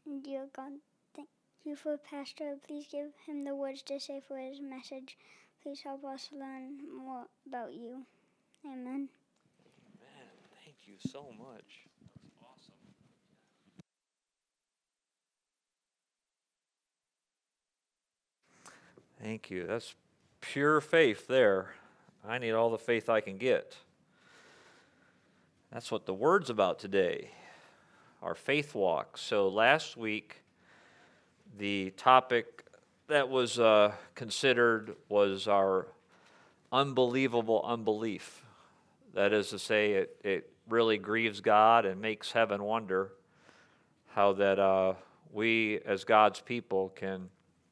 Dear God, thank you for Pastor. Please give him the words to say for his message. Please help us learn more about you. Amen. Man, thank you so much. Awesome. Thank you. That's pure faith there. I need all the faith I can get. That's what the word's about today, our faith walk. So last week, the topic that was considered was our unbelievable unbelief. That is to say, it really grieves God and makes heaven wonder how that we as God's people can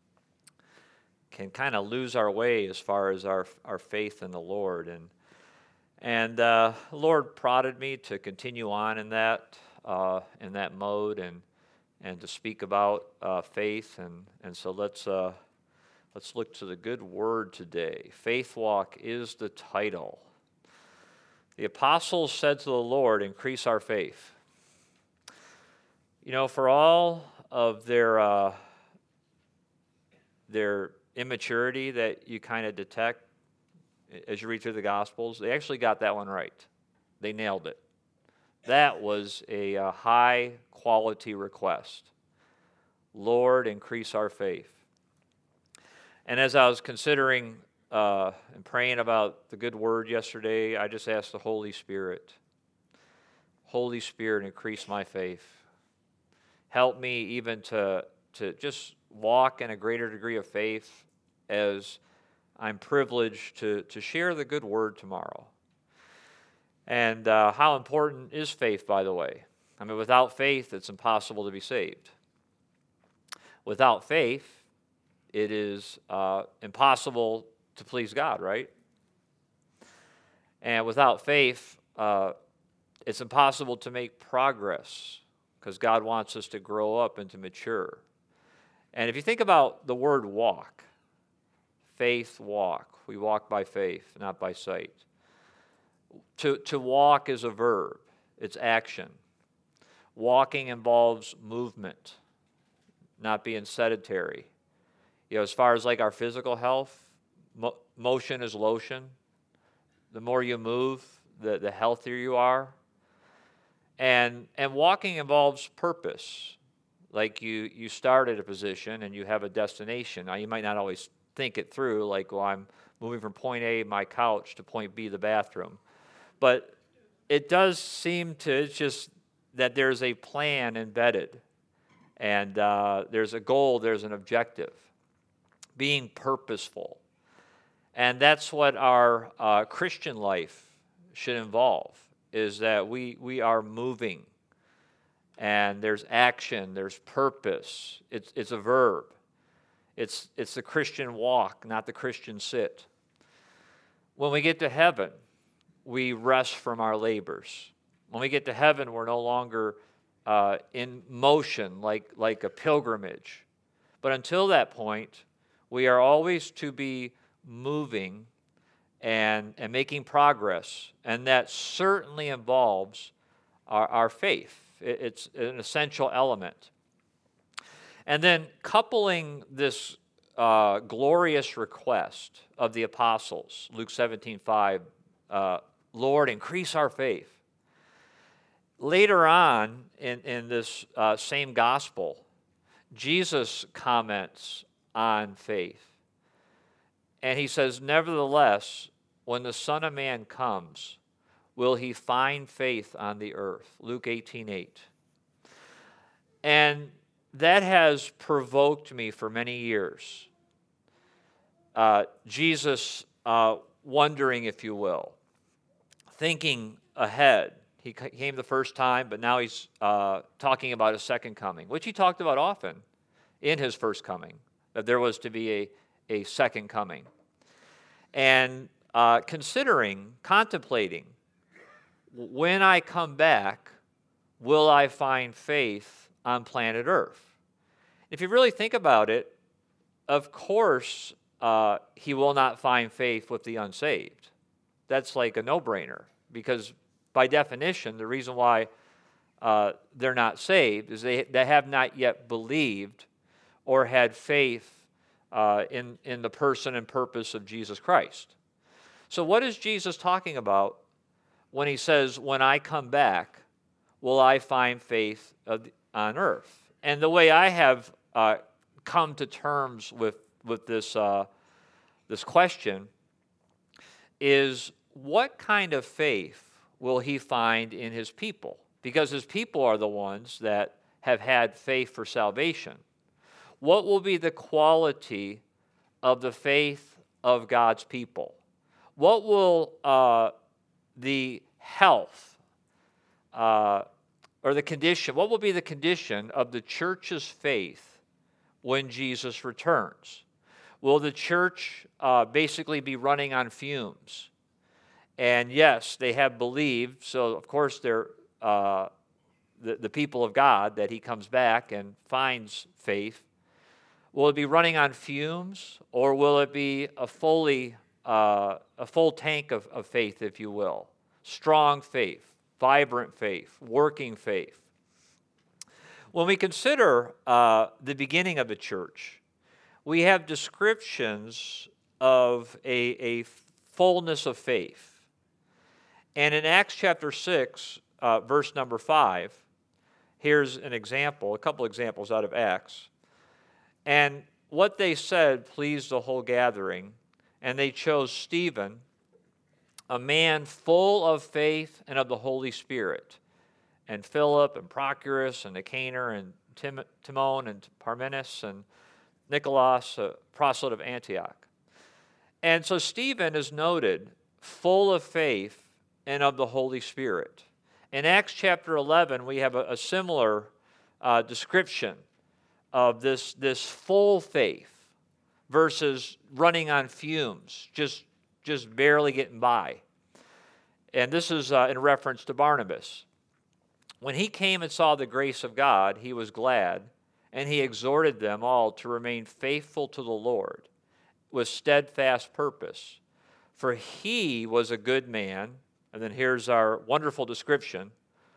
kind of lose our way as far as our faith in the Lord. And the Lord prodded me to continue on in that mode and to speak about faith. And so let's look to the good word today. Faith Walk is the title. The apostles said to the Lord, increase our faith. You know, for all of their immaturity that you kind of detect as you read through the Gospels, they actually got that one right. They nailed it. That was a high quality request. Lord, increase our faith. And as I was considering and praying about the good word yesterday, I just asked the Holy Spirit, increase my faith. Help me even to just walk in a greater degree of faith as I'm privileged to share the good word tomorrow. And how important is faith, by the way? I mean, without faith, it's impossible to be saved. Without faith, it is impossible to please God, right? And without faith, it's impossible to make progress because God wants us to grow up and to mature. And if you think about the word walk, faith walk, we walk by faith, not by sight. To walk is a verb, it's action. Walking involves movement, not being sedentary. You know, as far as like our physical health, motion is lotion. The more you move, the healthier you are. And walking involves purpose. Like you start at a position and you have a destination. Now, you might not always think it through, like, well, I'm moving from point A, my couch, to point B, the bathroom. But it does seem to, it's just that there's a plan embedded. And there's a goal, there's an objective. Being purposeful. And that's what our Christian life should involve, is that we are moving. And there's action, there's purpose. It's a verb. It's the Christian walk, not the Christian sit. When we get to heaven, we rest from our labors. When we get to heaven, we're no longer in motion like a pilgrimage. But until that point, we are always to be moving and making progress. And that certainly involves our faith. It's an essential element. And then coupling this glorious request of the apostles, Luke 17:5, Lord, increase our faith. Later on in this same gospel, Jesus comments on faith. And he says, nevertheless, when the Son of Man comes, will he find faith on the earth? Luke 18:8. And that has provoked me for many years. Jesus wondering, if you will, thinking ahead. He came the first time, but now he's talking about a second coming, which he talked about often in his first coming, that there was to be a second coming. And contemplating, when I come back, will I find faith on planet Earth? If you really think about it, of course, he will not find faith with the unsaved. That's like a no-brainer, because by definition, the reason why they're not saved is they have not yet believed or had faith in the person and purpose of Jesus Christ. So what is Jesus talking about when he says, when I come back, will I find faith on earth? And the way I have come to terms with this, this question is, what kind of faith will he find in his people? Because his people are the ones that have had faith for salvation. What will be the quality of the faith of God's people? What will the health or the condition, what will be the condition of the church's faith when Jesus returns? Will the church basically be running on fumes? And yes, they have believed, so of course they're the people of God, that he comes back and finds faith. Will it be running on fumes, or will it be a full tank of faith, if you will? Strong faith, vibrant faith, working faith. When we consider the beginning of the church, we have descriptions of a fullness of faith. And in Acts chapter 6, verse number 5, here's an example, a couple examples out of Acts. And what they said pleased the whole gathering, and they chose Stephen, a man full of faith and of the Holy Spirit, and Philip and Prochorus and Nicanor and Timon and Parmenas and Nicholas, a proselyte of Antioch. And so Stephen is noted full of faith and of the Holy Spirit. In Acts chapter 11, we have a similar description of this full faith versus running on fumes, just barely getting by. And this is in reference to Barnabas. When he came and saw the grace of God, he was glad, and he exhorted them all to remain faithful to the Lord with steadfast purpose. For he was a good man, and then here's our wonderful description,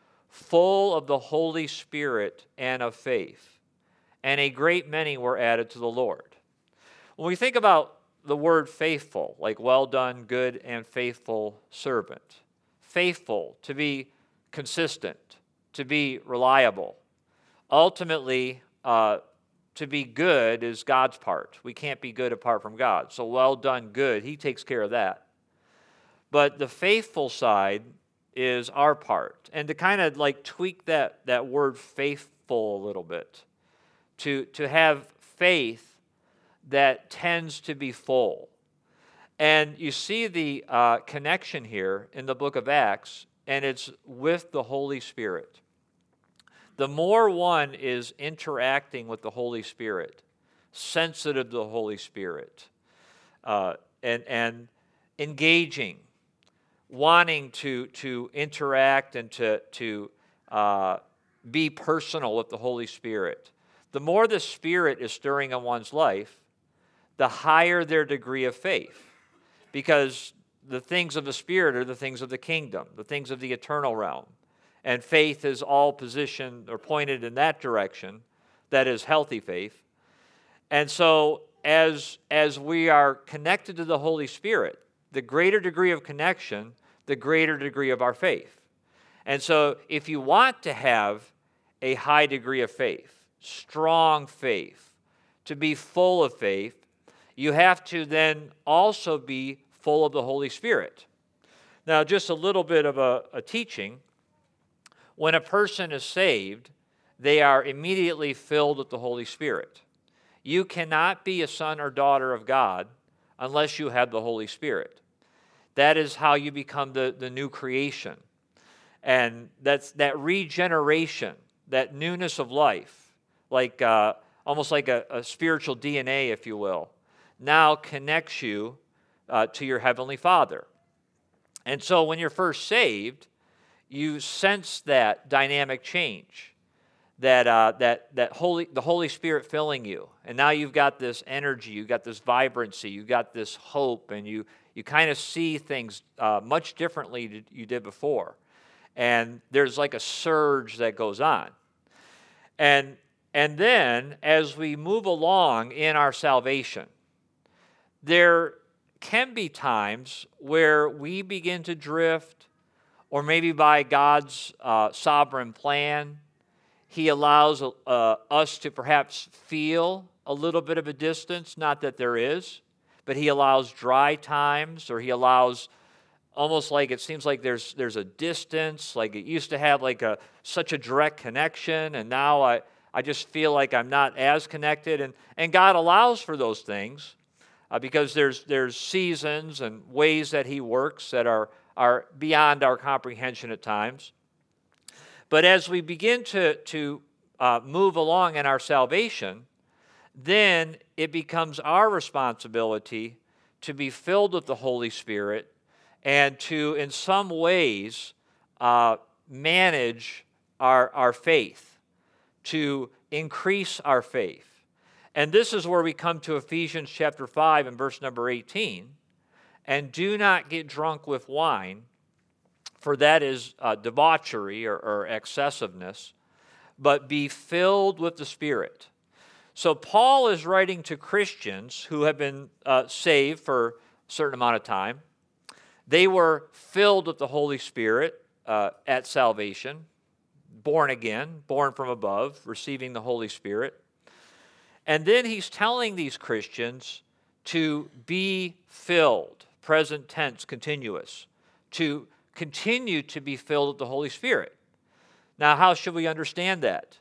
full of the Holy Spirit and of faith, and a great many were added to the Lord. When we think about the word faithful, like well done, good and faithful servant, faithful, to be consistent, to be reliable. Ultimately, to be good is God's part. We can't be good apart from God. So well done, good, he takes care of that. But the faithful side is our part. And to kind of like tweak that word faithful a little bit, to have faith that tends to be full. And you see the connection here in the book of Acts, and it's with the Holy Spirit. The more one is interacting with the Holy Spirit, sensitive to the Holy Spirit, and engaging, wanting to interact and to be personal with the Holy Spirit, the more the Spirit is stirring in one's life, the higher their degree of faith. Because the things of the Spirit are the things of the kingdom, the things of the eternal realm. And faith is all positioned or pointed in that direction. That is healthy faith. And so as we are connected to the Holy Spirit, the greater degree of connection, the greater degree of our faith. And so if you want to have a high degree of faith, strong faith, to be full of faith, you have to then also be full of the Holy Spirit. Now, just a little bit of a teaching. When a person is saved, they are immediately filled with the Holy Spirit. You cannot be a son or daughter of God unless you have the Holy Spirit. That is how you become the new creation. And that's that regeneration, that newness of life, like almost like a spiritual DNA, if you will, now connects you to your Heavenly Father. And so when you're first saved, you sense that dynamic change, the Holy Spirit filling you. And now you've got this energy, you've got this vibrancy, you've got this hope, and you kind of see things much differently than you did before. and there's like a surge that goes on. And then as we move along in our salvation, there can be times where we begin to drift, or maybe by God's sovereign plan, He allows us to perhaps feel a little bit of a distance, not that there is, but He allows dry times, or He allows almost like it seems like there's a distance, like it used to have like such a direct connection, and now I just feel like I'm not as connected. And God allows for those things because there's seasons and ways that He works that are beyond our comprehension at times. But as we begin to move along in our salvation, then it becomes our responsibility to be filled with the Holy Spirit and to, in some ways, manage our faith, to increase our faith. And this is where we come to Ephesians chapter 5 and verse number 18. And do not get drunk with wine, for that is debauchery or excessiveness, but be filled with the Spirit. So Paul is writing to Christians who have been saved for a certain amount of time. They were filled with the Holy Spirit at salvation, born again, born from above, receiving the Holy Spirit. And then he's telling these Christians to be filled, present tense, continuous, to continue to be filled with the Holy Spirit. Now, how should we understand that?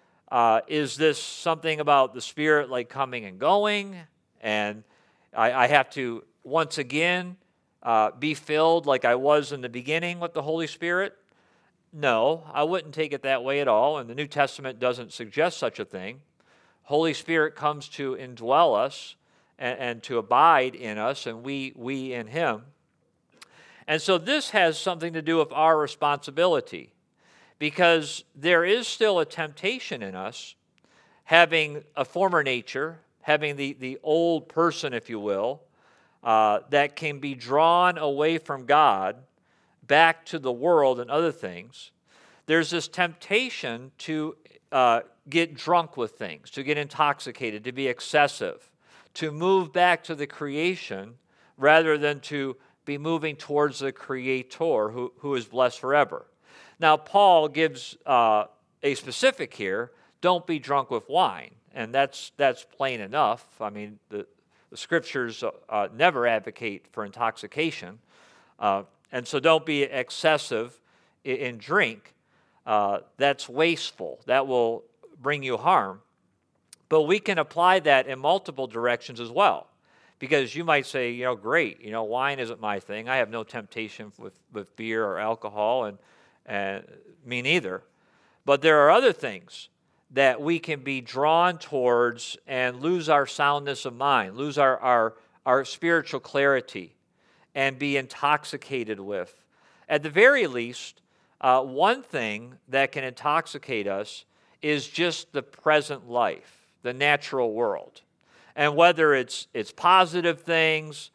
Is this something about the Spirit like coming and going, and I have to once again be filled like I was in the beginning with the Holy Spirit? No, I wouldn't take it that way at all, and the New Testament doesn't suggest such a thing. Holy Spirit comes to indwell us and to abide in us, and we in Him. And so this has something to do with our responsibility, because there is still a temptation in us, having a former nature, having the old person, if you will, that can be drawn away from God back to the world and other things. There's this temptation to get drunk with things, to get intoxicated, to be excessive, to move back to the creation rather than to be moving towards the Creator who is blessed forever. Now, Paul gives a specific here, don't be drunk with wine, and that's plain enough. I mean, the Scriptures never advocate for intoxication, and so don't be excessive in drink. That's wasteful. That will bring you harm. But we can apply that in multiple directions as well. Because you might say, great, wine isn't my thing. I have no temptation with beer or alcohol, and me neither. But there are other things that we can be drawn towards and lose our soundness of mind, lose our spiritual clarity, and be intoxicated with. At the very least, one thing that can intoxicate us is just the present life, the natural world. And whether it's positive things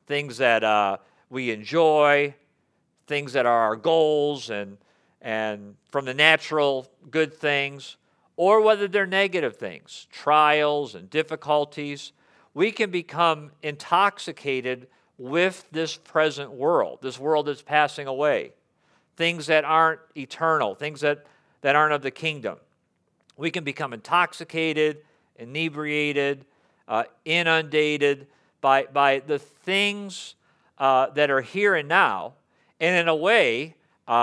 that we enjoy, things that are our goals and from the natural good things, or whether they're negative things, trials and difficulties, we can become intoxicated with this present world, this world that's passing away, things that aren't eternal, things that aren't of the kingdom. We can become intoxicated, inebriated, inundated by the things that are here and now, and in a way,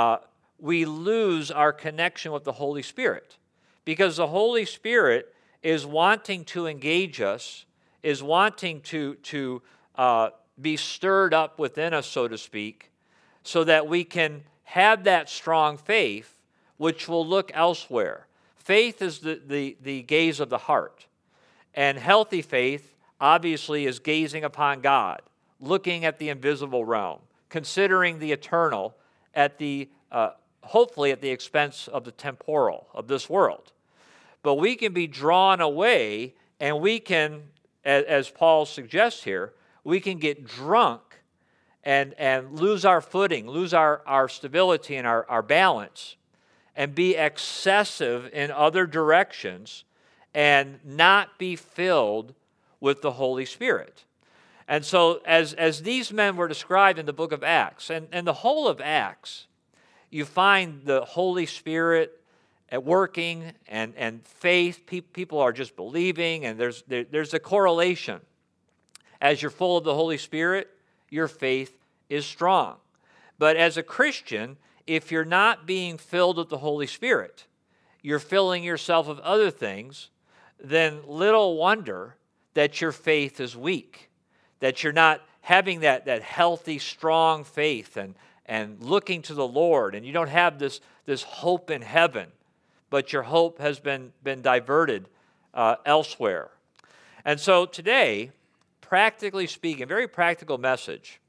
we lose our connection with the Holy Spirit, because the Holy Spirit is wanting to engage us, is wanting to be stirred up within us, so to speak, so that we can have that strong faith, which will look elsewhere. Faith is the gaze of the heart. And healthy faith, obviously, is gazing upon God, looking at the invisible realm, considering the eternal at the hopefully at the expense of the temporal, of this world. But we can be drawn away, and we can, as Paul suggests here, we can get drunk and lose our footing, lose our stability and our balance, and be excessive in other directions and not be filled with the Holy Spirit. And so as these men were described in the book of Acts, and the whole of Acts, you find the Holy Spirit at working and faith. People are just believing, and there's a correlation. As you're full of the Holy Spirit, your faith is strong. But as a Christian, if you're not being filled with the Holy Spirit, you're filling yourself with other things, then little wonder that your faith is weak, that you're not having that healthy, strong faith and looking to the Lord, and you don't have this hope in heaven, but your hope has been diverted elsewhere. And so today, practically speaking, very practical message,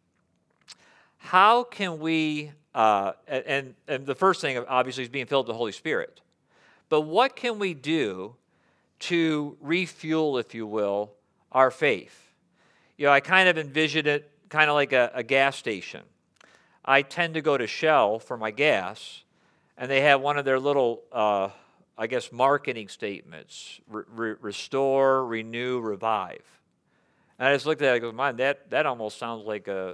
how can we, and the first thing obviously is being filled with the Holy Spirit, but what can we do to refuel, if you will, our faith? You know, I kind of envision it kind of like a gas station. I tend to go to Shell for my gas, and they have one of their little, marketing statements, restore, renew, revive. And I just looked at it and I go, man, that almost sounds like a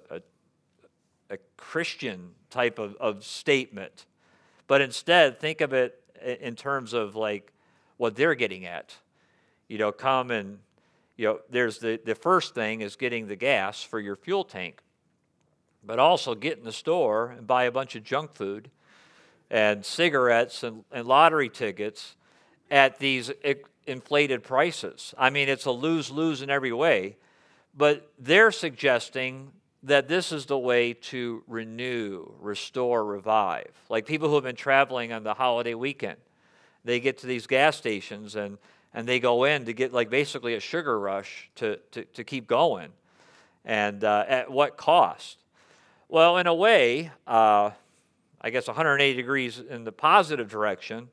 Christian type of statement. But instead, think of it in terms of like what they're getting at. You know, come and, you know, there's the first thing is getting the gas for your fuel tank, but also get in the store and buy a bunch of junk food and cigarettes and lottery tickets at these inflated prices. I mean, it's a lose-lose in every way, but they're suggesting that this is the way to renew, restore, revive. Like people who have been traveling on the holiday weekend, they get to these gas stations and they go in to get like basically a sugar rush to keep going. And at what cost? Well, in a way, I guess 180 degrees in the positive direction,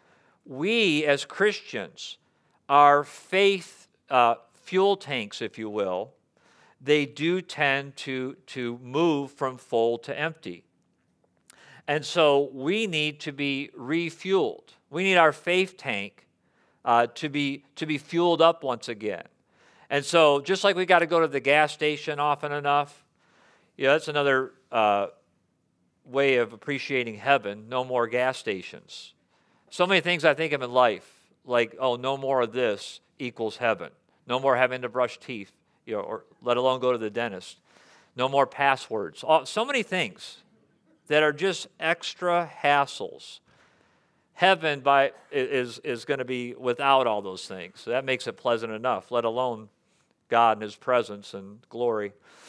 we as Christians, our faith fuel tanks, if you will, they do tend to move from full to empty. And so we need to be refueled. We need our faith tank to be fueled up once again. And so just like we got to go to the gas station often enough, yeah, that's another way of appreciating heaven, no more gas stations. So many things I think of in life, like, oh, no more of this equals heaven. No more having to brush teeth, you know, or let alone go to the dentist. No more passwords. So many things that are just extra hassles. Heaven is going to be without all those things. So that makes it pleasant enough, let alone God and His presence and glory.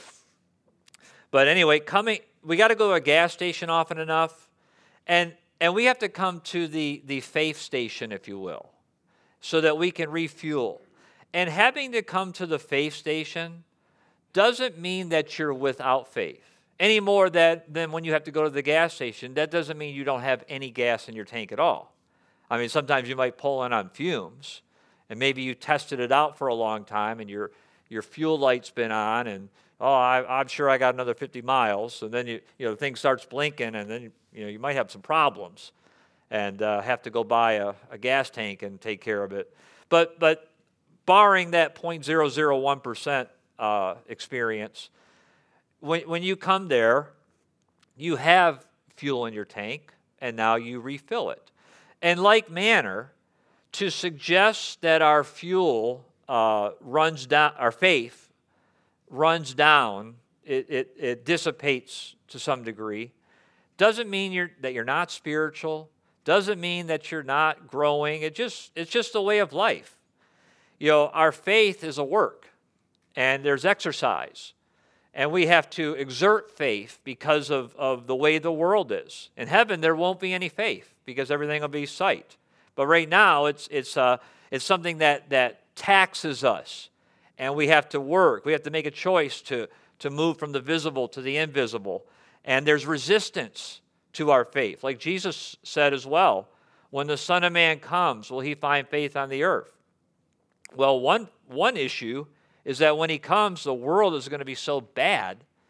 But anyway, we got to go to a gas station often enough, and we have to come to the faith station, if you will, so that we can refuel. And having to come to the faith station doesn't mean that you're without faith. Any more than when you have to go to the gas station, that doesn't mean you don't have any gas in your tank at all. I mean, sometimes you might pull in on fumes, and maybe you tested it out for a long time, and your fuel light's been on, and I'm sure I got another 50 miles, and then the thing starts blinking, and then you might have some problems, and have to go buy a gas tank and take care of it. But barring that 0.001% experience, when you come there, you have fuel in your tank, and now you refill it. In like manner, to suggest that our fuel runs down, our faith runs down, it dissipates to some degree, doesn't mean that you're not spiritual, doesn't mean that you're not growing. It's just a way of life. Our faith is a work, and there's exercise. And we have to exert faith because of the way the world is. In heaven, there won't be any faith because everything will be sight. But right now, it's something that taxes us, and we have to work. We have to make a choice to move from the visible to the invisible. And there's resistance to our faith. Like Jesus said as well, when the Son of Man comes, will He find faith on the earth? Well, one issue is that when He comes, the world is going to be so bad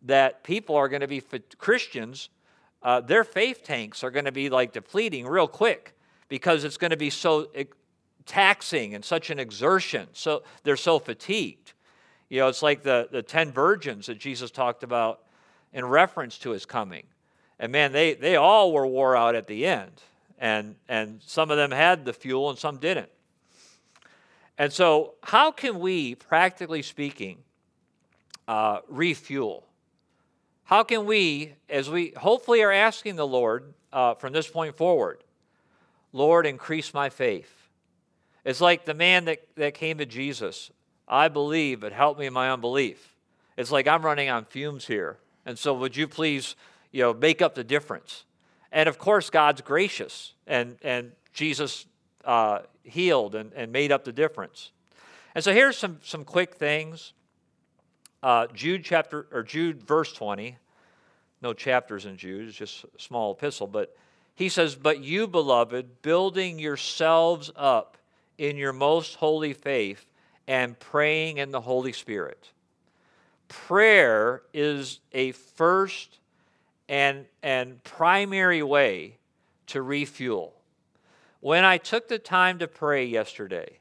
that people are going to be, Christians, their faith tanks are going to be like depleting real quick because it's going to be so taxing and such an exertion. So they're so fatigued. You know, it's like the 10 virgins that Jesus talked about in reference to his coming. And man, they all were wore out at the end. And some of them had the fuel and some didn't. And so how can we, practically speaking, refuel? How can we, as we hopefully are asking the Lord from this point forward, Lord, increase my faith. It's like the man that came to Jesus. I believe, but help me in my unbelief. It's like I'm running on fumes here. And so would you please, make up the difference? And of course, God's gracious. And Jesus healed and made up the difference. And so here's some quick things. Jude verse 20. No chapters in Jude, it's just a small epistle. But he says, but you, beloved, building yourselves up in your most holy faith and praying in the Holy Spirit. Prayer is a first and primary way to refuel. When I took the time to pray yesterday,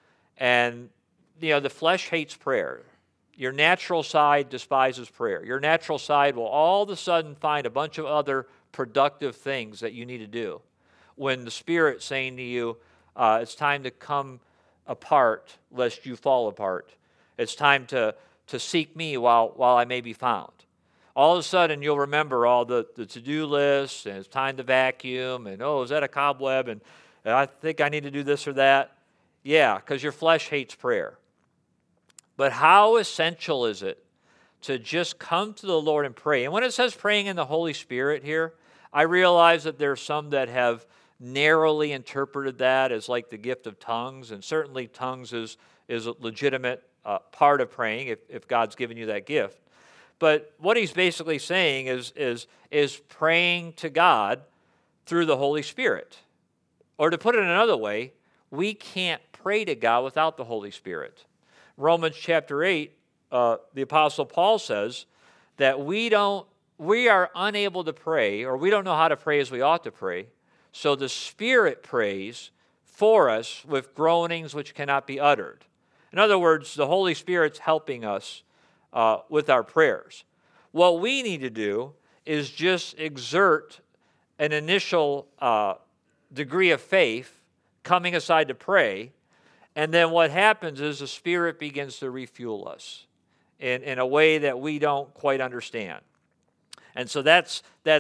and the flesh hates prayer. Your natural side despises prayer. Your natural side will all of a sudden find a bunch of other productive things that you need to do. When the Spirit's saying to you, it's time to come apart lest you fall apart. It's time to seek me while I may be found. All of a sudden you'll remember all the to-do lists, and it's time to vacuum, and is that a cobweb, and I think I need to do this or that. Yeah, because your flesh hates prayer. But how essential is it to just come to the Lord and pray? And when it says praying in the Holy Spirit here, I realize that there are some that have narrowly interpreted that as like the gift of tongues, and certainly tongues is a legitimate part of praying if God's given you that gift. But what he's basically saying is praying to God through the Holy Spirit. Or to put it another way, we can't pray to God without the Holy Spirit. Romans chapter 8, the Apostle Paul says that we are unable to pray, or we don't know how to pray as we ought to pray, so the Spirit prays for us with groanings which cannot be uttered. In other words, the Holy Spirit's helping us with our prayers. What we need to do is just exert an initial degree of faith, coming aside to pray, and then what happens is the Spirit begins to refuel us in a way that we don't quite understand. And so that's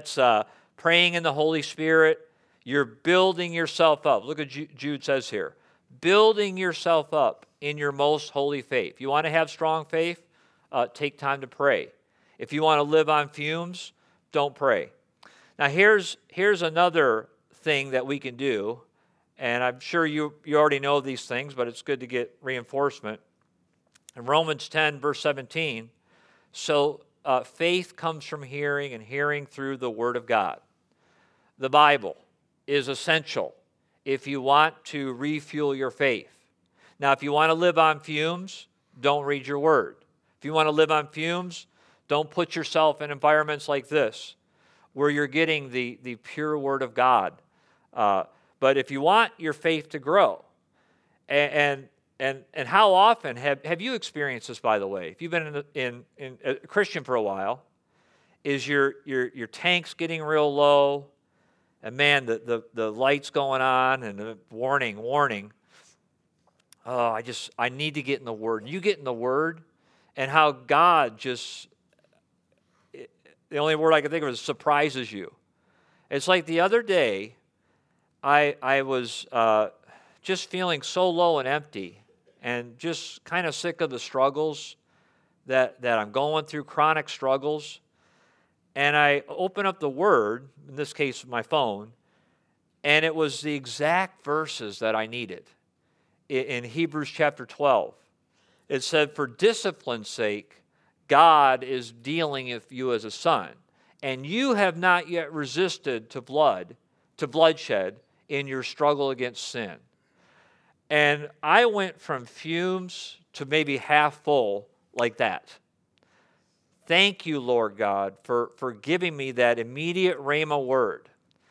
praying in the Holy Spirit. You're building yourself up. Look what Jude says here. Building yourself up in your most holy faith. You want to have strong faith? Take time to pray. If you want to live on fumes, don't pray. Now here's another thing that we can do, and I'm sure you already know these things, but it's good to get reinforcement. In Romans 10, verse 17, so faith comes from hearing, and hearing through the Word of God. The Bible is essential if you want to refuel your faith. Now, if you want to live on fumes, don't read your Word. If you want to live on fumes, don't put yourself in environments like this where you're getting the pure Word of God. But if you want your faith to grow, and how often have you experienced this, by the way? If you've been in a Christian for a while, is your tank's getting real low, and man, the light's going on, and warning. Oh, I need to get in the Word. And you get in the Word, and how God just, the only word I can think of is surprises you. It's like the other day, I was just feeling so low and empty, and just kind of sick of the struggles that I'm going through, chronic struggles. And I open up the Word, in this case my phone, and it was the exact verses that I needed. In Hebrews chapter 12, it said, for discipline's sake, God is dealing with you as a son, and you have not yet resisted to bloodshed in your struggle against sin. And I went from fumes to maybe half full like that. Thank you, Lord God, for giving me that immediate rhema word.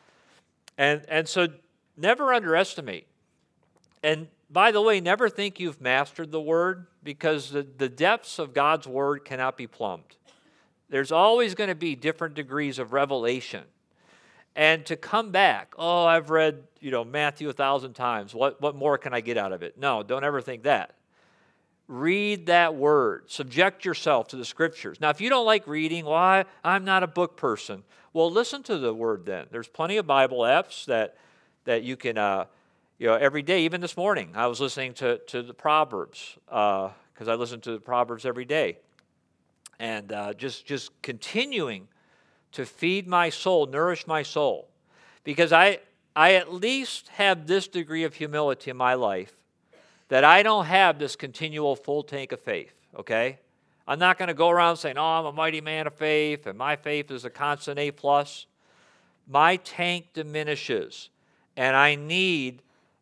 And so never underestimate. And by the way, never think you've mastered the word, because the depths of God's word cannot be plumbed. There's always going to be different degrees of revelation. And to come back, oh, I've read, Matthew 1,000 times. What more can I get out of it? No, don't ever think that. Read that word. Subject yourself to the scriptures. Now, if you don't like reading, well, I'm not a book person. Well, listen to the word then. There's plenty of Bible apps that you can, every day. Even this morning, I was listening to the Proverbs, because I listen to the Proverbs every day. And just continuing to feed my soul, nourish my soul. Because I at least have this degree of humility in my life, that I don't have this continual full tank of faith, okay? I'm not going to go around saying, oh, I'm a mighty man of faith, and my faith is a constant A+. My tank diminishes, and I need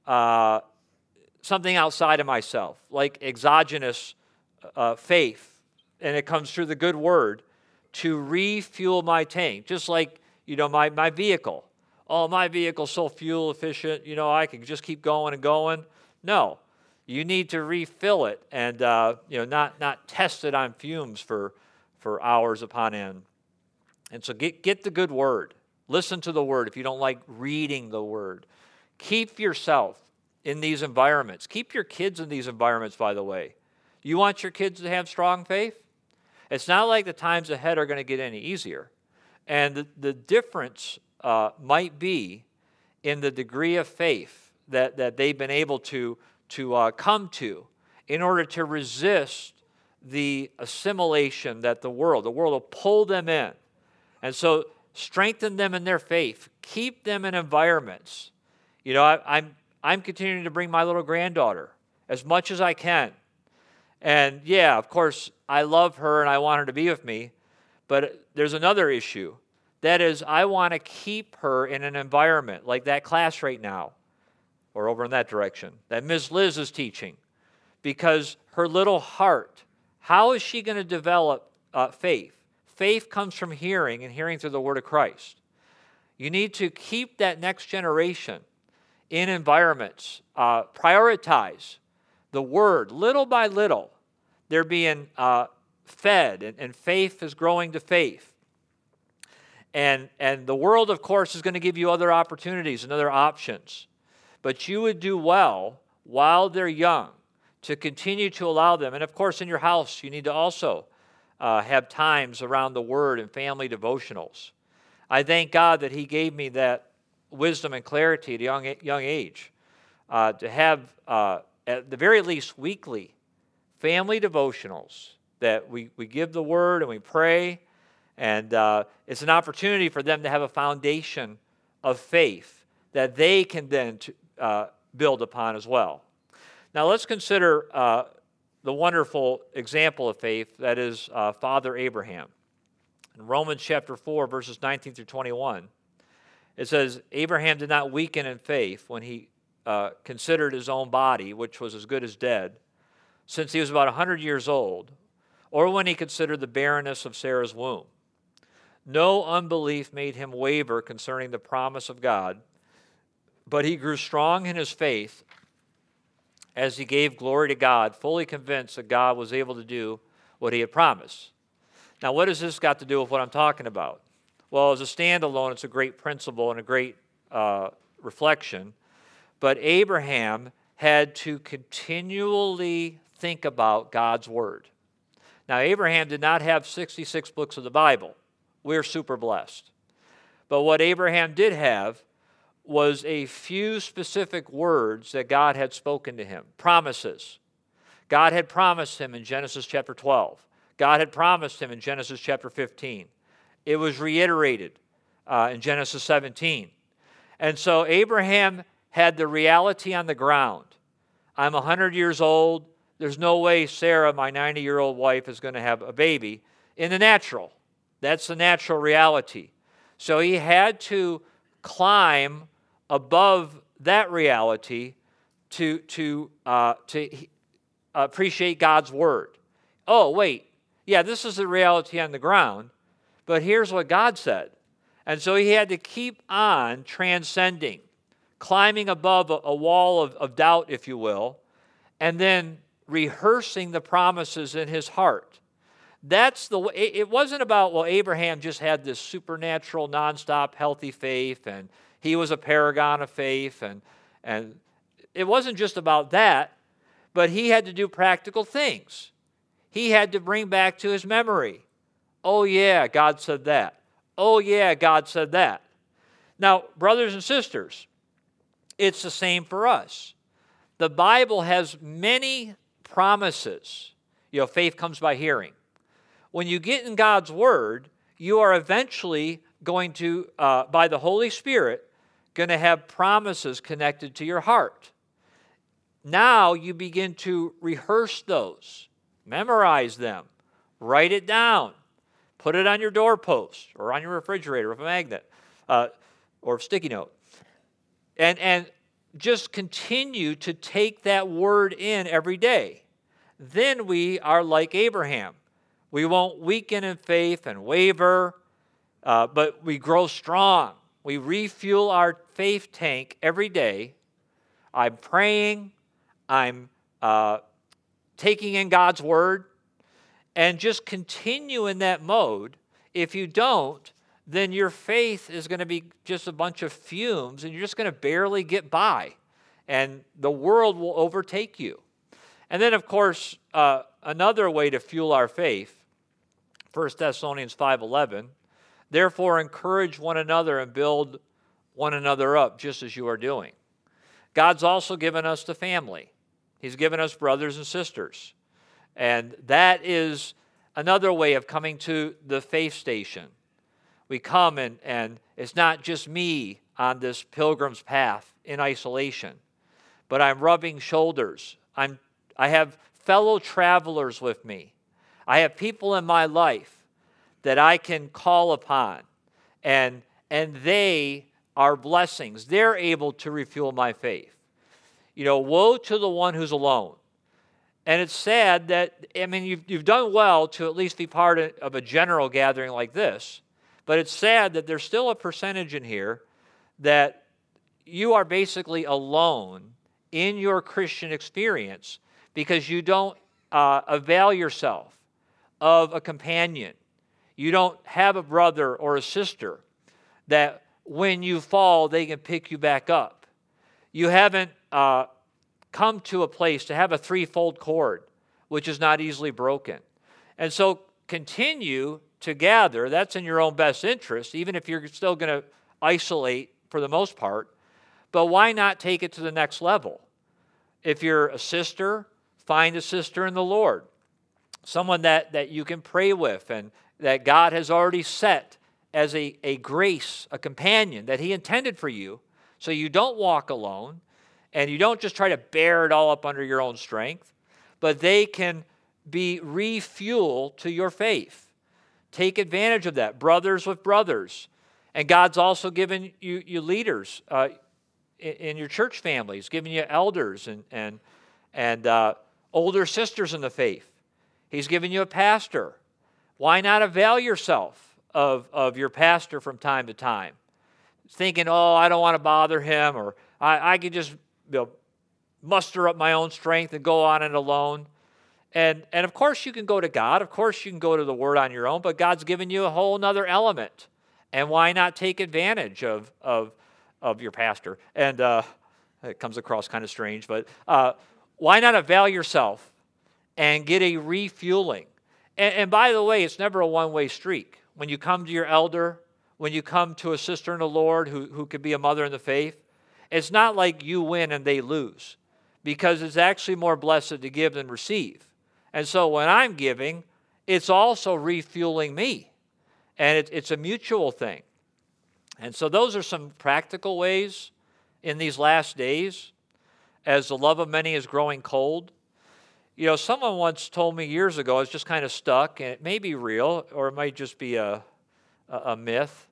something outside of myself, like exogenous faith, and it comes through the good word, to refuel my tank, just like, my vehicle. Oh, my vehicle's so fuel efficient, I can just keep going and going. No. You need to refill it and not test it on fumes for hours upon end. And so get the good word. Listen to the word if you don't like reading the word. Keep yourself in these environments. Keep your kids in these environments, by the way. You want your kids to have strong faith? It's not like the times ahead are going to get any easier. And the difference might be in the degree of faith that they've been able to come to in order to resist the assimilation that the world will pull them in. And so strengthen them in their faith. Keep them in environments. I'm continuing to bring my little granddaughter as much as I can. And yeah, of course, I love her and I want her to be with me. But there's another issue. That is, I want to keep her in an environment like that class right now, or over in that direction, that Ms. Liz is teaching. Because her little heart, how is she going to develop faith? Faith comes from hearing, and hearing through the word of Christ. You need to keep that next generation in environments. Prioritize the word little by little. They're being fed, and faith is growing to faith. And the world, of course, is going to give you other opportunities and other options. But you would do well while they're young to continue to allow them. And, of course, in your house, you need to also have times around the Word and family devotionals. I thank God that He gave me that wisdom and clarity at a young age to have, at the very least, weekly family devotionals that we give the Word and we pray. And it's an opportunity for them to have a foundation of faith that they can then build upon as well. Now let's consider the wonderful example of faith that is Father Abraham. In Romans chapter 4, verses 19 through 21, it says, Abraham did not weaken in faith when he considered his own body, which was as good as dead, since he was about 100 years old, or when he considered the barrenness of Sarah's womb. No unbelief made him waver concerning the promise of God, but he grew strong in his faith as he gave glory to God, fully convinced that God was able to do what he had promised. Now, what has this got to do with what I'm talking about? Well, as a standalone, it's a great principle and a great reflection, but Abraham had to continually think about God's word. Now, Abraham did not have 66 books of the Bible. We're super blessed. But what Abraham did have was a few specific words that God had spoken to him, promises. God had promised him in Genesis chapter 12. God had promised him in Genesis chapter 15. It was reiterated in Genesis 17. And so Abraham had the reality on the ground. I'm 100 years old. There's no way Sarah, my 90-year-old wife, is going to have a baby in the natural. That's the natural reality. So he had to climb above that reality to appreciate God's word. Oh, wait. yeah, this is the reality on the ground, but here's what God said. And so he had to keep on transcending, climbing above a wall of doubt, if you will, and then rehearsing the promises in his heart. That's the way. It wasn't about, well, Abraham just had this supernatural, nonstop, healthy faith, and he was a paragon of faith, and it wasn't just about that, but he had to do practical things. He had to bring back to his memory, oh yeah, God said that. Oh yeah, God said that. Now, brothers and sisters, it's the same for us. The Bible has many promises. Faith comes by hearing. When you get in God's Word, you are eventually going to, by the Holy Spirit, going to have promises connected to your heart. Now you begin to rehearse those, memorize them, write it down, put it on your doorpost or on your refrigerator with a magnet or a sticky note. And just continue to take that word in every day. Then we are like Abraham. We won't weaken in faith and waver, but we grow strong. We refuel our faith tank every day. I'm praying. I'm taking in God's word. And just continue in that mode. If you don't, then your faith is going to be just a bunch of fumes, and you're just going to barely get by. And the world will overtake you. And then, of course, another way to fuel our faith, 1 Thessalonians 5:11, therefore encourage one another and build one another up, just as you are doing. God's also given us the family. He's given us brothers and sisters. And that is another way of coming to the faith station. We come and it's not just me on this pilgrim's path in isolation, but I'm rubbing shoulders. I have fellow travelers with me. I have people in my life that I can call upon, and they are blessings. They're able to refuel my faith. Woe to the one who's alone. And it's sad that, you've done well to at least be part of a general gathering like this, but it's sad that there's still a percentage in here that you are basically alone in your Christian experience because you don't avail yourself of a companion. You don't have a brother or a sister that when you fall, they can pick you back up. You haven't come to a place to have a threefold cord, which is not easily broken. And so continue to gather. That's in your own best interest, even if you're still going to isolate for the most part. But why not take it to the next level? If you're a sister, find a sister in the Lord, someone that you can pray with and that God has already set as a grace, a companion that He intended for you, so you don't walk alone. And you don't just try to bear it all up under your own strength, but they can be refuel to your faith. Take advantage of that. Brothers with brothers. And God's also given you leaders in your church families, giving you elders and older sisters in the faith. He's given you a pastor. Why not avail yourself of your pastor from time to time? Thinking, oh, I don't want to bother him, or I could just muster up my own strength and go on it alone. And of course you can go to God. Of course you can go to the Word on your own, but God's given you a whole other element. And why not take advantage of your pastor? And it comes across kind of strange, but why not avail yourself and get a refueling? And by the way, it's never a one-way streak. When you come to your elder, when you come to a sister in the Lord who could be a mother in the faith, it's not like you win and they lose, because it's actually more blessed to give than receive. And so when I'm giving, it's also refueling me. And it's a mutual thing. And so those are some practical ways in these last days as the love of many is growing cold. Someone once told me years ago, it's just kind of stuck, and it may be real or it might just be a myth.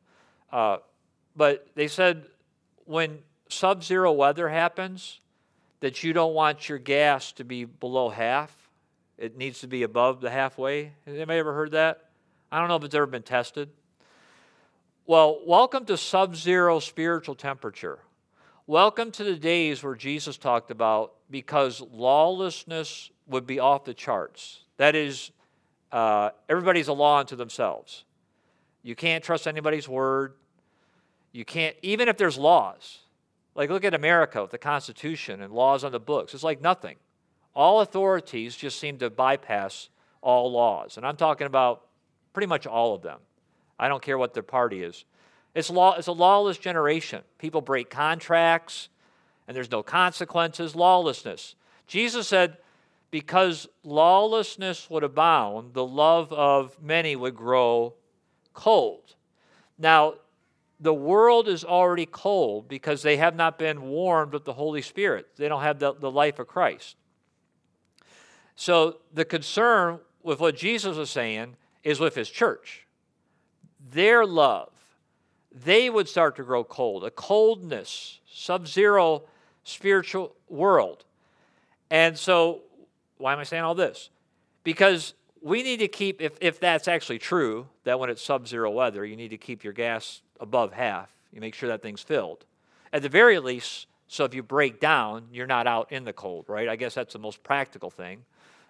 But they said when sub-zero weather happens, that you don't want your gas to be below half. it needs to be above the halfway. Has anybody ever heard that? I don't know if it's ever been tested. Well, welcome to sub-zero spiritual temperature. Welcome to the days where Jesus talked about because lawlessness would be off the charts. That is, everybody's a law unto themselves. You can't trust anybody's word. You can't, even if there's laws. Like look at America with the Constitution and laws on the books. It's like nothing. All authorities just seem to bypass all laws. And I'm talking about pretty much all of them. I don't care what their party is. It's a lawless generation. People break contracts, and there's no consequences. Lawlessness. Jesus said, because lawlessness would abound, the love of many would grow cold. Now, the world is already cold because they have not been warmed with the Holy Spirit. They don't have the life of Christ. So the concern with what Jesus was saying is with his church. Their love, they would start to grow cold, a coldness, sub-zero spiritual world. And so, why am I saying all this? Because we need to keep, if that's actually true, that when it's sub-zero weather, you need to keep your gas above half. You make sure that thing's filled. At the very least, so if you break down, you're not out in the cold, right? I guess that's the most practical thing.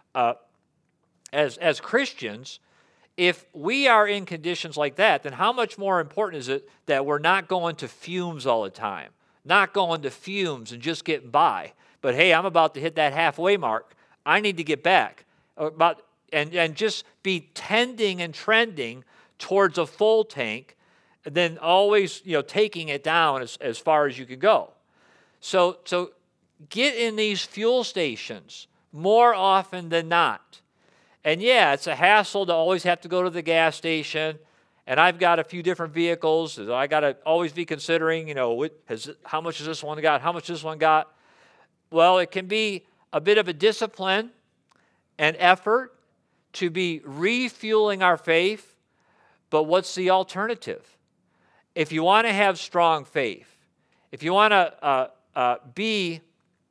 As Christians, if we are in conditions like that, then how much more important is it that we're not going to fumes all the time, not going to fumes and just getting by, but hey, I'm about to hit that halfway mark. I need to get back. And just be tending and trending towards a full tank, and then always taking it down as far as you can go. So get in these fuel stations more often than not. And yeah, it's a hassle to always have to go to the gas station. And I've got a few different vehicles. So I got to always be considering, how much has this one got? How much has this one got? Well, it can be a bit of a discipline and effort to be refueling our faith. But what's the alternative? If you want to have strong faith, if you want to be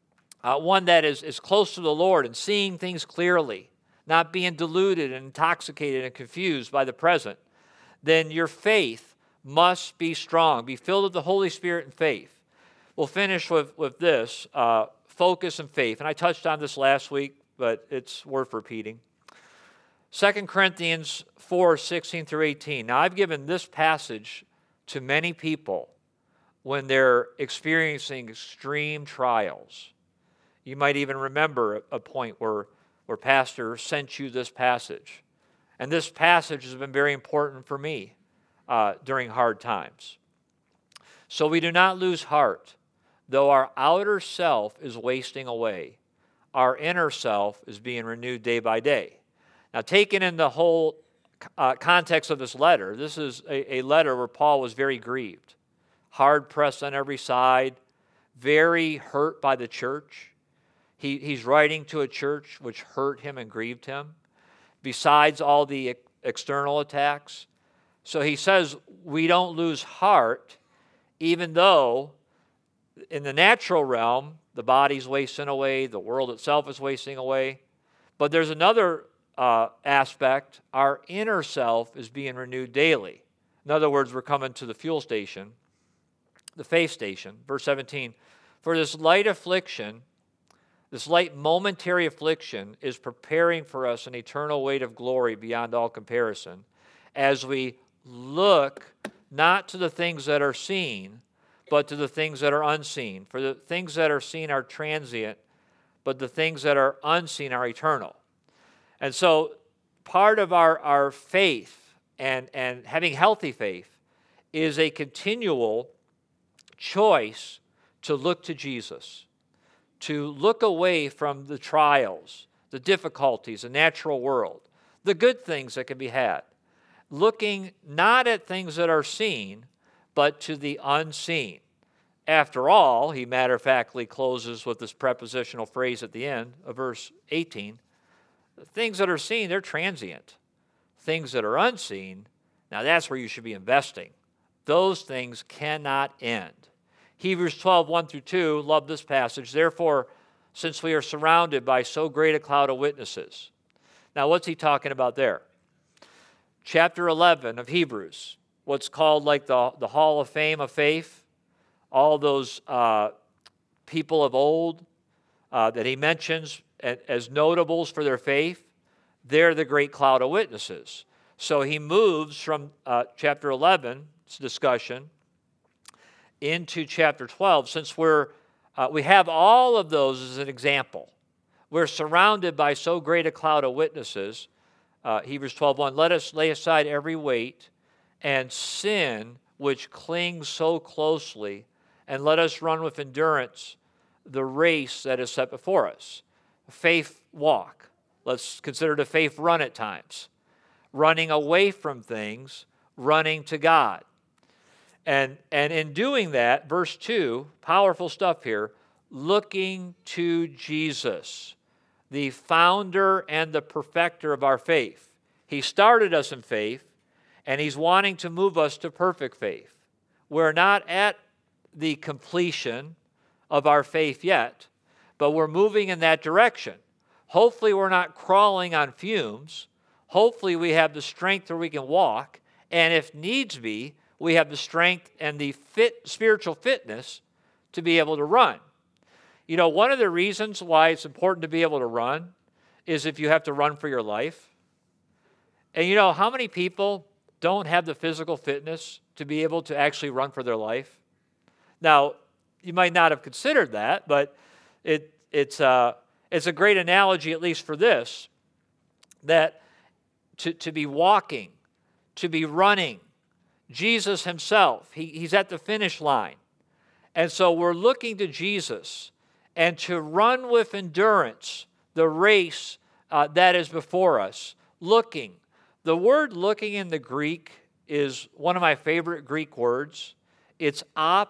one that is close to the Lord and seeing things clearly, not being deluded and intoxicated and confused by the present, then your faith must be strong. Be filled with the Holy Spirit and faith. We'll finish with this, focus and faith. And I touched on this last week, but it's worth repeating. 2 Corinthians 4:16 through 18. Now, I've given this passage to many people when they're experiencing extreme trials. You might even remember a point where Pastor sent you this passage. And this passage has been very important for me during hard times. So we do not lose heart, though our outer self is wasting away. Our inner self is being renewed day by day. Now, taken in the whole context of this letter, this is a letter where Paul was very grieved, hard pressed on every side, very hurt by the church. He's writing to a church which hurt him and grieved him, besides all the external attacks. So he says we don't lose heart, even though in the natural realm, the body's wasting away, the world itself is wasting away. But there's another aspect. Our inner self is being renewed daily. In other words, we're coming to the fuel station, the faith station. Verse 17, for this light affliction, this light momentary affliction is preparing for us an eternal weight of glory beyond all comparison as we look not to the things that are seen, but to the things that are unseen. For the things that are seen are transient, but the things that are unseen are eternal. And so part of our faith and having healthy faith is a continual choice to look to Jesus, to look away from the trials, the difficulties, the natural world, the good things that can be had, looking not at things that are seen, but to the unseen. After all, he matter-of-factly closes with this prepositional phrase at the end of verse 18, things that are seen, they're transient. Things that are unseen, now that's where you should be investing. Those things cannot end. Hebrews 12:1-2, love this passage. Therefore, since we are surrounded by so great a cloud of witnesses, Now, what's he talking about there? Chapter 11 of Hebrews, what's called like the Hall of Fame of faith, all those people of old that he mentions as notables for their faith, they're the great cloud of witnesses. So he moves from chapter 11's discussion into chapter 12, since we have all of those as an example. We're surrounded by so great a cloud of witnesses. Hebrews 12:1, let us lay aside every weight and sin which clings so closely, and let us run with endurance the race that is set before us. Faith walk. Let's consider the faith run at times. Running away from things, running to God. And in doing that, verse 2, powerful stuff here, looking to Jesus, the founder and the perfecter of our faith. He started us in faith, and he's wanting to move us to perfect faith. We're not at the completion of our faith yet, but we're moving in that direction. Hopefully we're not crawling on fumes. Hopefully we have the strength where we can walk, and if needs be, we have the strength and the spiritual fitness to be able to run. You know, one of the reasons why it's important to be able to run is if you have to run for your life. And you know, how many people don't have the physical fitness to be able to actually run for their life? Now, you might not have considered that, but it's a great analogy, at least for this, that to be walking, to be running, Jesus himself, he's at the finish line. And so we're looking to Jesus and to run with endurance the race that is before us. Looking. The word looking in the Greek is one of my favorite Greek words. It's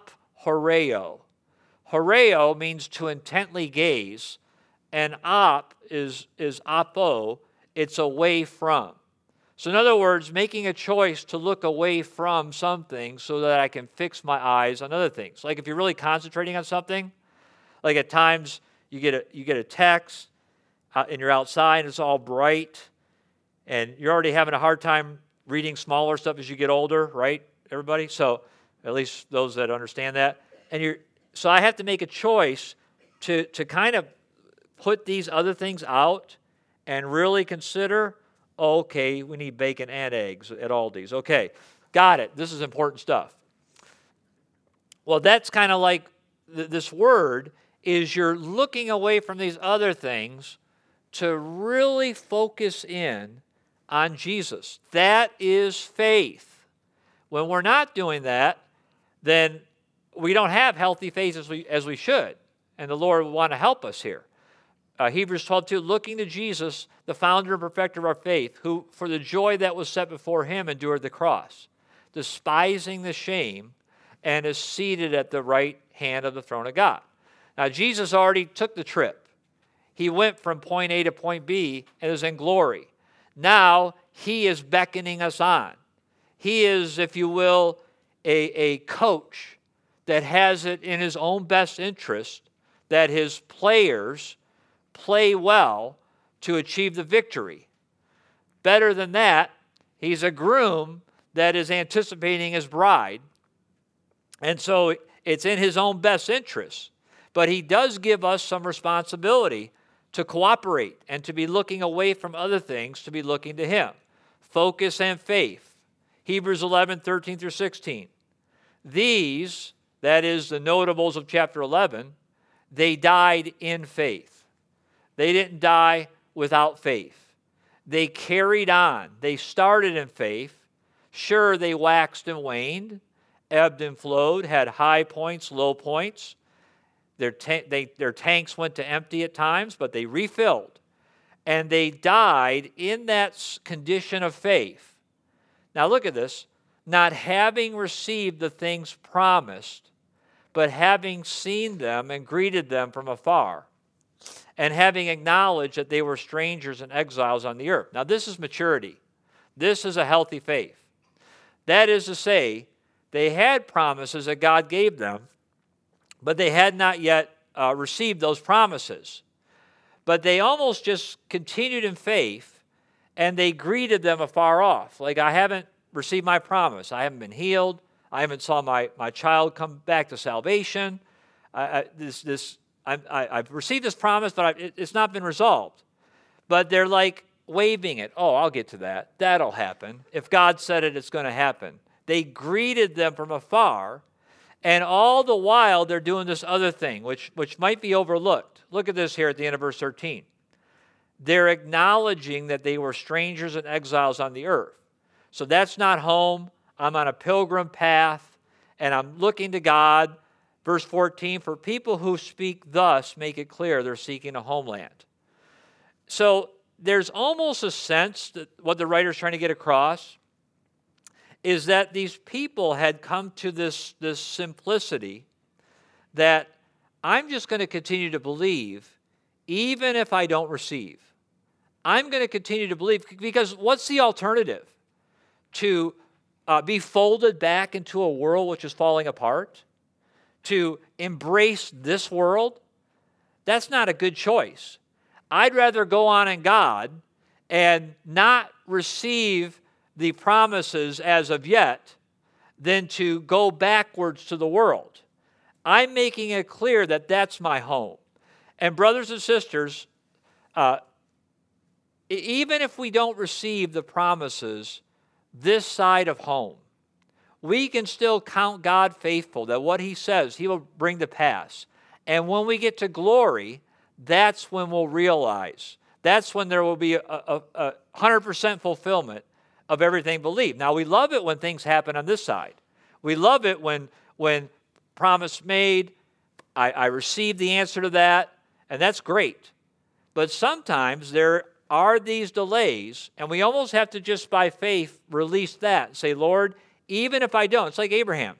aphoreo. Horeo means to intently gaze, and is apo, it's away from. So in other words, making a choice to look away from some things so that I can fix my eyes on other things. Like if you're really concentrating on something, like at times you get a text and you're outside and it's all bright and you're already having a hard time reading smaller stuff as you get older, right, everybody? So at least those that understand that. So I have to make a choice to kind of put these other things out and really consider, okay, we need bacon and eggs at Aldi's. Okay, got it. This is important stuff. Well, that's kind of like this word is you're looking away from these other things to really focus in on Jesus. That is faith. When we're not doing that, then we don't have healthy faith as we should. And the Lord will want to help us here. Hebrews 12:2, looking to Jesus, the founder and perfecter of our faith, who for the joy that was set before him endured the cross, despising the shame, and is seated at the right hand of the throne of God. Now, Jesus already took the trip. He went from point A to point B and is in glory. Now, he is beckoning us on. He is, if you will, a coach that has it in his own best interest that his players play well to achieve the victory. Better than that, he's a groom that is anticipating his bride. And so it's in his own best interest. But he does give us some responsibility to cooperate and to be looking away from other things, to be looking to him. Focus and faith. Hebrews 11:13-16. These, that is the notables of chapter 11, they died in faith. They didn't die without faith. They carried on. They started in faith. Sure, they waxed and waned, ebbed and flowed, had high points, low points. Their tanks went to empty at times, but they refilled. And they died in that condition of faith. Now look at this. Not having received the things promised, but having seen them and greeted them from afar, and having acknowledged that they were strangers and exiles on the earth. Now this is maturity. This is a healthy faith. That is to say, they had promises that God gave them, but they had not yet received those promises. But they almost just continued in faith and they greeted them afar off. Like, I haven't received my promise. I haven't been healed. I haven't saw my child come back to salvation. I've received this promise, but it's not been resolved. But they're like waving it. Oh, I'll get to that. That'll happen. If God said it, it's going to happen. They greeted them from afar, and all the while they're doing this other thing, which might be overlooked. Look at this here at the end of verse 13. They're acknowledging that they were strangers and exiles on the earth. So that's not home. I'm on a pilgrim path, and I'm looking to God. Verse 14, for people who speak thus make it clear they're seeking a homeland. So there's almost a sense that what the writer's trying to get across is that these people had come to this simplicity that I'm just going to continue to believe even if I don't receive. I'm going to continue to believe, because what's the alternative? To be folded back into a world which is falling apart? To embrace this world? That's not a good choice. I'd rather go on in God and not receive the promises as of yet than to go backwards to the world. I'm making it clear that that's my home. And brothers and sisters, even if we don't receive the promises this side of home, we can still count God faithful, that what He says, He will bring to pass. And when we get to glory, that's when we'll realize. That's when there will be a 100% fulfillment of everything believed. Now, we love it when things happen on this side. We love it when promise made, I received the answer to that, and that's great. But sometimes there are these delays, and we almost have to just by faith release that and say, Lord, even if I don't, it's like Abraham.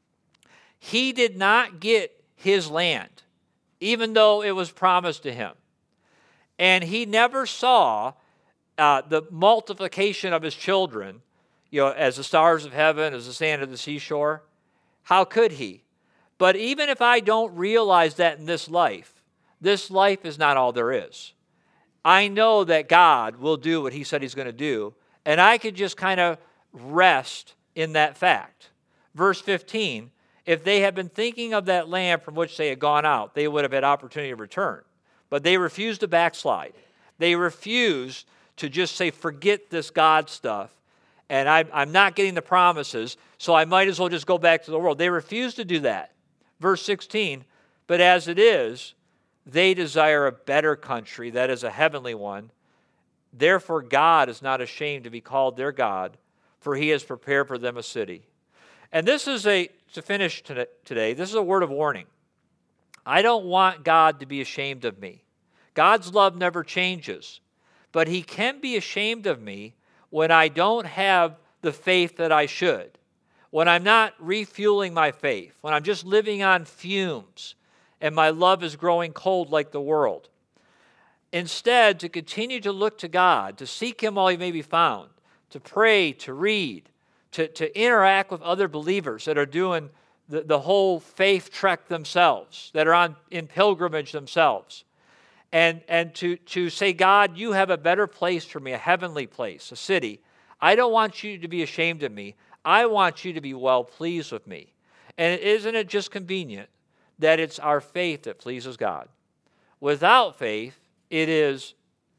He did not get his land, even though it was promised to him. And he never saw the multiplication of his children, as the stars of heaven, as the sand of the seashore. How could he? But even if I don't realize that in this life is not all there is. I know that God will do what He said He's going to do, and I could just kind of rest in that fact. Verse 15, if they had been thinking of that land from which they had gone out, they would have had opportunity to return. But they refused to backslide. They refused to just say, forget this God stuff, and I'm not getting the promises, so I might as well just go back to the world. They refused to do that. Verse 16, but as it is, they desire a better country, that is a heavenly one. Therefore God is not ashamed to be called their God, for He has prepared for them a city. And this is to finish today, this is a word of warning. I don't want God to be ashamed of me. God's love never changes, but He can be ashamed of me when I don't have the faith that I should, when I'm not refueling my faith, when I'm just living on fumes, and my love is growing cold like the world. Instead, to continue to look to God, to seek Him while He may be found, to pray, to read, to interact with other believers that are doing the whole faith trek themselves, that are in pilgrimage themselves, and to say, God, You have a better place for me, a heavenly place, a city. I don't want You to be ashamed of me. I want You to be well pleased with me. And isn't it just convenient that it's our faith that pleases God? Without faith, it is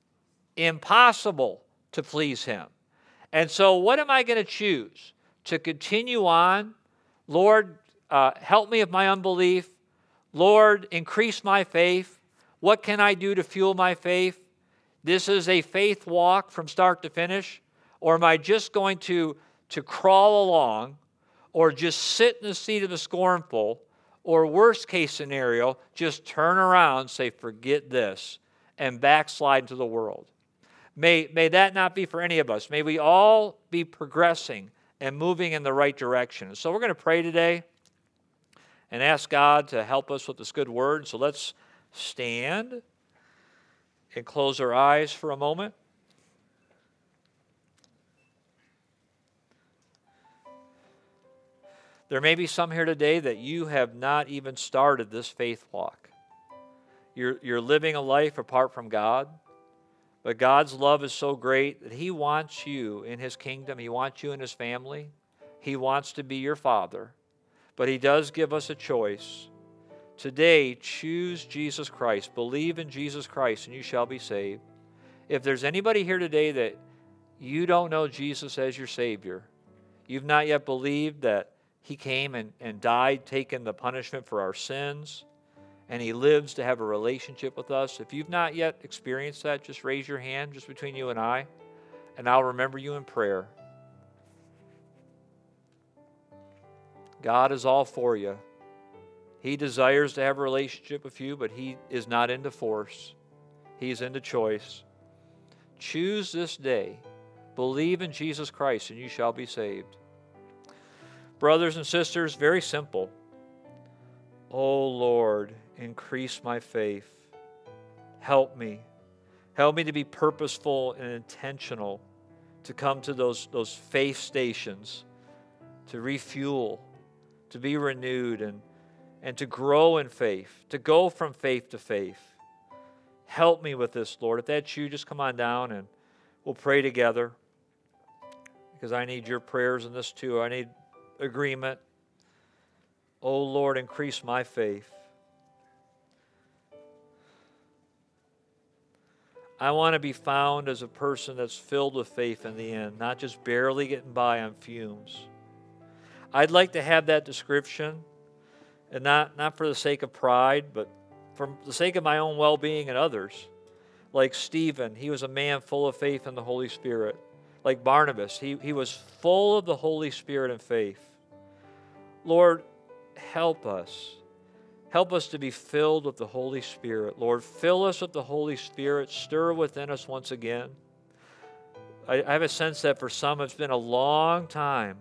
impossible to please Him. And so what am I going to choose? To continue on? Lord, help me with my unbelief. Lord, increase my faith. What can I do to fuel my faith? This is a faith walk from start to finish. Or am I just going to crawl along, or just sit in the seat of the scornful, or worst case scenario, just turn around, say, forget this, and backslide into the world? May that not be for any of us. May we all be progressing and moving in the right direction. So we're going to pray today and ask God to help us with this good word. So let's stand and close our eyes for a moment. There may be some here today that you have not even started this faith walk. You're living a life apart from God. But God's love is so great that He wants you in His kingdom. He wants you in His family. He wants to be your Father. But He does give us a choice. Today, choose Jesus Christ. Believe in Jesus Christ and you shall be saved. If there's anybody here today that you don't know Jesus as your Savior, you've not yet believed that He came and died, taking the punishment for our sins, and He lives to have a relationship with us. If you've not yet experienced that, just raise your hand just between you and I'll remember you in prayer. God is all for you. He desires to have a relationship with you, but He is not into force. He's into choice. Choose this day. Believe in Jesus Christ and you shall be saved. Brothers and sisters, very simple. Oh Lord, increase my faith. Help me. Help me to be purposeful and intentional, to come to those faith stations, to refuel, to be renewed, and to grow in faith, to go from faith to faith. Help me with this, Lord. If that's you, just come on down and we'll pray together, because I need your prayers in this too. I need agreement. Oh Lord, increase my faith. I want to be found as a person that's filled with faith in the end, not just barely getting by on fumes. I'd like to have that description, and not for the sake of pride, but for the sake of my own well-being and others. Like Stephen, he was a man full of faith in the Holy Spirit. Like Barnabas, he was full of the Holy Spirit and faith. Lord, help us. Help us to be filled with the Holy Spirit. Lord, fill us with the Holy Spirit. Stir within us once again. I have a sense that for some it's been a long time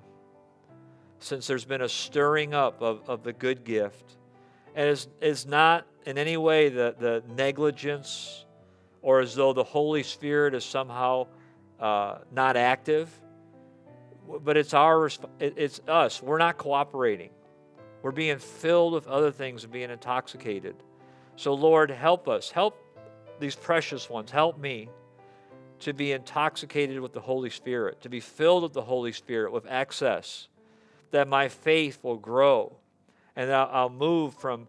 since there's been a stirring up of the good gift. And it's not in any way the negligence or as though the Holy Spirit is somehow not active. But it's us. We're not cooperating. We're being filled with other things and being intoxicated. So Lord, help us. Help these precious ones. Help me to be intoxicated with the Holy Spirit, to be filled with the Holy Spirit with excess, that my faith will grow, and I'll move from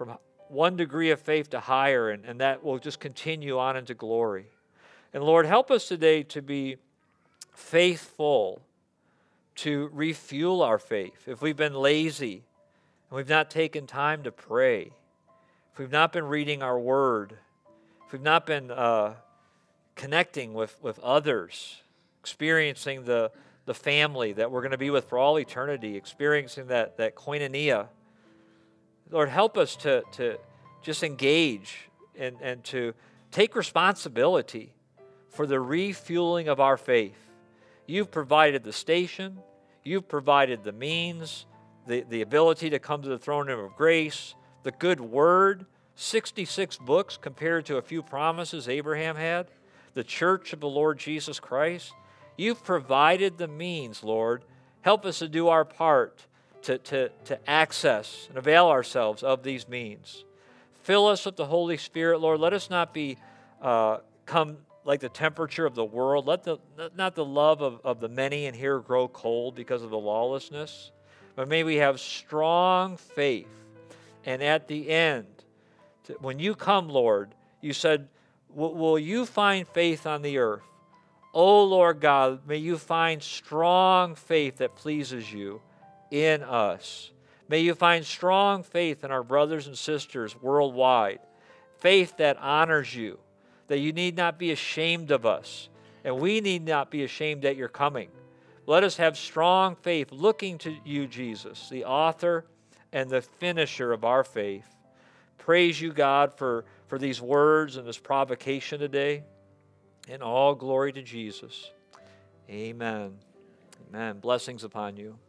one degree of faith to higher, and that will just continue on into glory. And Lord, help us today to be faithful, to refuel our faith. If we've been lazy and we've not taken time to pray, if we've not been reading our word, if we've not been connecting with others, experiencing the family that we're going to be with for all eternity, experiencing that koinonia, Lord, help us to just engage and to take responsibility for the refueling of our faith. You've provided the station. You've provided the means, the ability to come to the throne room of grace, the good word, 66 books compared to a few promises Abraham had, the church of the Lord Jesus Christ. You've provided the means, Lord. Help us to do our part to access and avail ourselves of these means. Fill us with the Holy Spirit, Lord. Let us not be come like the temperature of the world. Let not the love of the many in here grow cold because of the lawlessness. But may we have strong faith. And at the end, when you come, Lord, you said, will you find faith on the earth? Oh, Lord God, may you find strong faith that pleases you in us. May you find strong faith in our brothers and sisters worldwide. Faith that honors you, that you need not be ashamed of us, and we need not be ashamed at your coming. Let us have strong faith looking to you, Jesus, the author and the finisher of our faith. Praise you, God, for these words and this provocation today. And all glory to Jesus. Amen. Amen. Blessings upon you.